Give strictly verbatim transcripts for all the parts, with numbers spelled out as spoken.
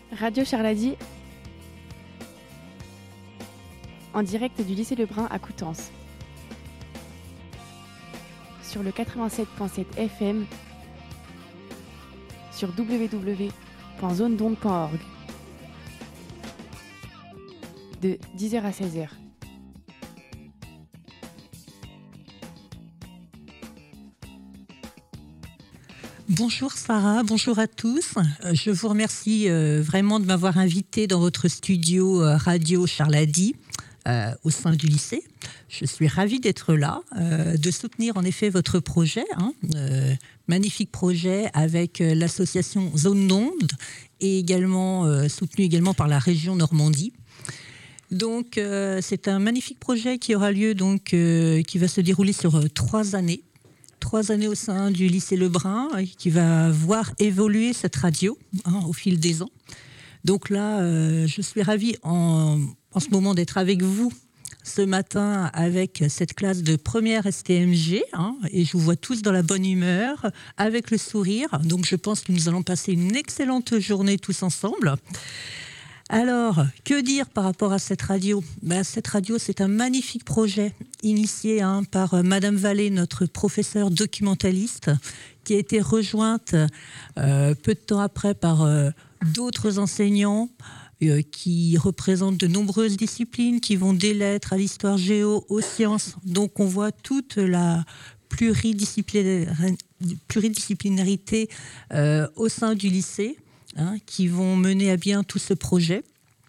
Radio Charladie, en direct du lycée Lebrun à Coutances, sur le quatre-vingt-sept virgule sept F M, sur w w w point zone d'onde point org, de dix heures à seize heures. Bonjour Sarah, bonjour à tous. Je vous remercie euh, vraiment de m'avoir invitée dans votre studio euh, Radio Charladie euh, au sein du lycée. Je suis ravie d'être là, euh, de soutenir en effet votre projet, hein, euh, magnifique projet avec euh, l'association Zone d'onde et également euh, soutenu également par la région Normandie. Donc euh, c'est un magnifique projet qui aura lieu donc euh, qui va se dérouler sur euh, trois années. Trois années au sein du lycée Lebrun qui va voir évoluer cette radio hein, au fil des ans. Donc là, euh, je suis ravie en, en ce moment d'être avec vous ce matin avec cette classe de première S T M G hein, et je vous vois tous dans la bonne humeur, avec le sourire. Donc je pense que nous allons passer une excellente journée tous ensemble. Alors, que dire par rapport à cette radio ? Ben, cette radio, c'est un magnifique projet initié hein, par euh, Madame Vallée, notre professeure documentaliste, qui a été rejointe euh, peu de temps après par euh, d'autres enseignants euh, qui représentent de nombreuses disciplines, qui vont des lettres à l'histoire géo, aux sciences. Donc, on voit toute la pluridisciplinaire- pluridisciplinarité euh, au sein du lycée. Hein, qui vont mener à bien tout ce projet.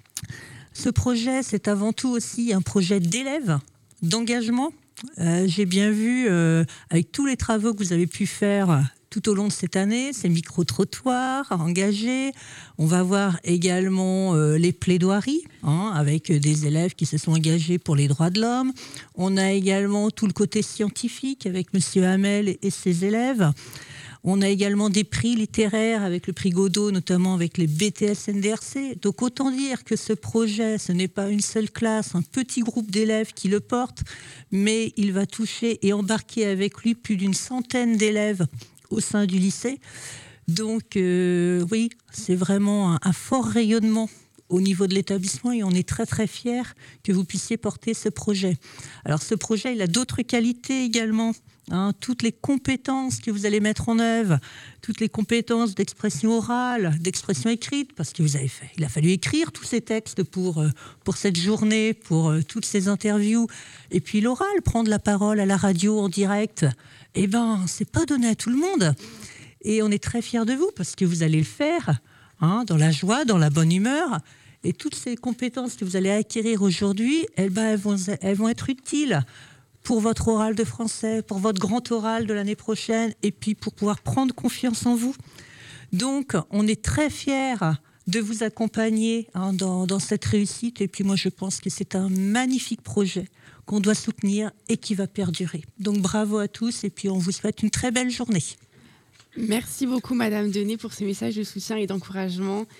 Ce projet, c'est avant tout aussi un projet d'élèves, d'engagement. Euh, j'ai bien vu, euh, avec tous les travaux que vous avez pu faire tout au long de cette année, ces micro-trottoirs engagés. On va voir également euh, les plaidoiries, hein, avec des élèves qui se sont engagés pour les droits de l'homme. On a également tout le côté scientifique avec Monsieur Hamel et ses élèves. On a également des prix littéraires avec le prix Godot, notamment avec les B T S N D R C. Donc autant dire que ce projet, ce n'est pas une seule classe, un petit groupe d'élèves qui le porte, mais il va toucher et embarquer avec lui plus d'une centaine d'élèves au sein du lycée. Donc euh, oui, c'est vraiment un, un fort rayonnement au niveau de l'établissement et on est très très fiers que vous puissiez porter ce projet. Alors ce projet, il a d'autres qualités également. Hein, toutes les compétences que vous allez mettre en œuvre, toutes les compétences d'expression orale, d'expression écrite, parce que vous avez fait, il a fallu écrire tous ces textes pour, euh, pour cette journée, pour euh, toutes ces interviews. Et puis l'oral, prendre la parole à la radio en direct, eh ben, c'est pas donné à tout le monde. Et on est très fiers de vous parce que vous allez le faire hein, dans la joie, dans la bonne humeur. Et toutes ces compétences que vous allez acquérir aujourd'hui, eh ben, elles vont, elles vont être utiles pour votre oral de français, pour votre grand oral de l'année prochaine, et puis pour pouvoir prendre confiance en vous. Donc, on est très fiers de vous accompagner hein, dans, dans cette réussite. Et puis moi, je pense que c'est un magnifique projet qu'on doit soutenir et qui va perdurer. Donc, bravo à tous, et puis on vous souhaite une très belle journée. Merci beaucoup Madame Denet pour ce message de soutien et d'encouragement.